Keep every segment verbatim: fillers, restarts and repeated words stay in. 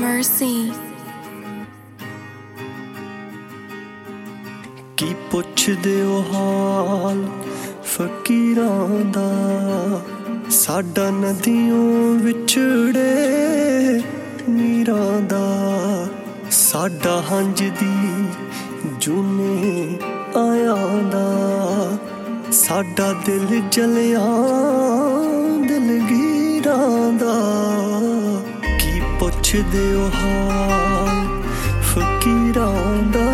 mercy. ਕੀ ਪੁੱਛਦੇ ਓ ਹਾਲ ਫਕੀਰਾਂ ਦਾ, ਸਾਡਾ ਨਦੀਆਂ ਵਿਛੜੇ ਨੀਰਾਂ ਦਾ, ਸਾਡਾ ਹੰਝ ਦੀ ਜੂਨੇ ਆਇਆਂ ਦਾ, ਸਾਡਾ ਦਿਲ ਜਲਿਆ ਦਿਲਗੀਰਾਂ ਦਾ। ਕੀ ਪੁੱਛਦੇ ਓ ਹਾਲ ਫਕੀਰਾਂ ਦਾ।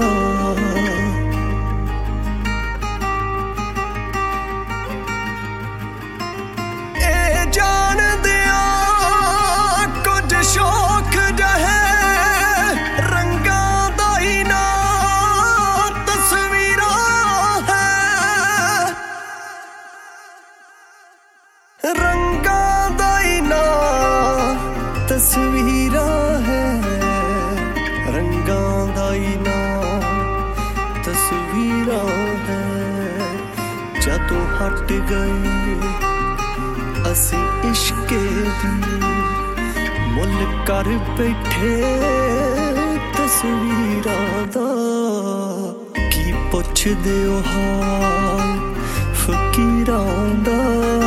रंगा दा ही ना तस्वीरां है, रंगा दा ही ना तस्वीरां है। जदों हट गए असी इश्के दी, मुल कर बैठे तस्वीरां दा। की पुछदे ओ हाल फकीरां दा।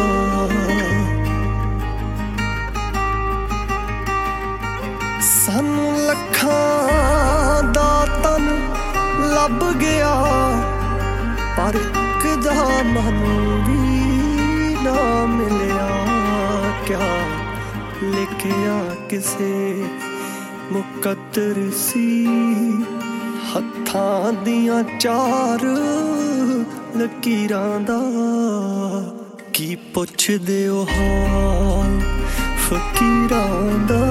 सानू लखां दा तन लभ गया, पर इक दा मन भी ना मिलिया। क्या लिखिया किसे मुकद्दर सी, हत्थां दियां चार लकीरां दा। की पुछदे ओ हाल फकीरां दा।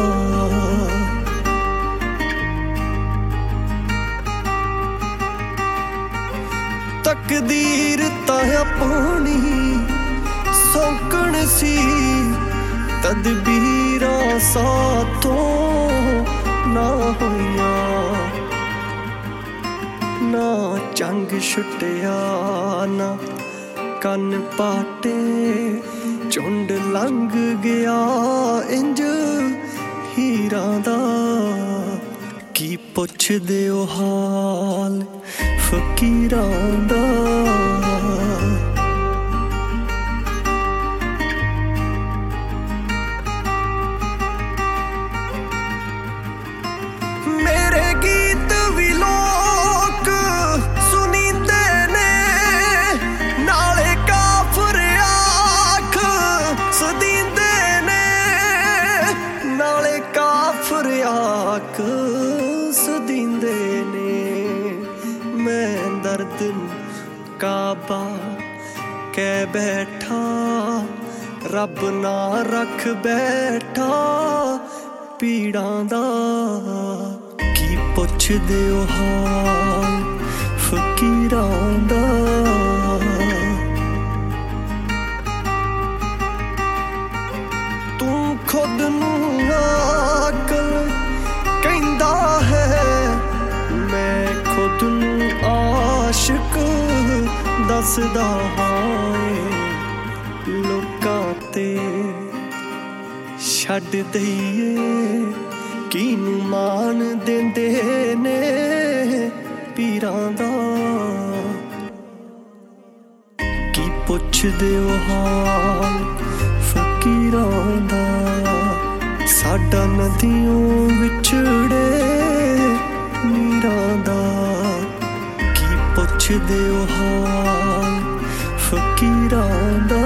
तकदीर तां अपनी सौकण सी, तदबीरां साथों ना होइयां। ना चंग छुटिया ना कन पाटे, झुंड लंघ गया इंज हीरां दा। की पुछदे ओ हाल फकीरां दा। मेरे गीत भी लोग सुनींदे ने, नाले काफर आख सदींदे ने, नाले काफर आख सदींदे ने। मैं दर्द काबा कै बैठा, रब ना रख बैठा पीड़ां दा। की पुछदे ओ हाल फकीरां दा। तू खुद नू अकल कहंदा है, मैं खुद नू आशिक दसदा हां। लोकां ते छड्ड दईए किनू मान देंदे ने पीरां दा। की पुछदे ओ हाल फकीरां दा। साडा नदियों विछड़े नीरां दा। की पुछदे ओ हाल फकीरां दा।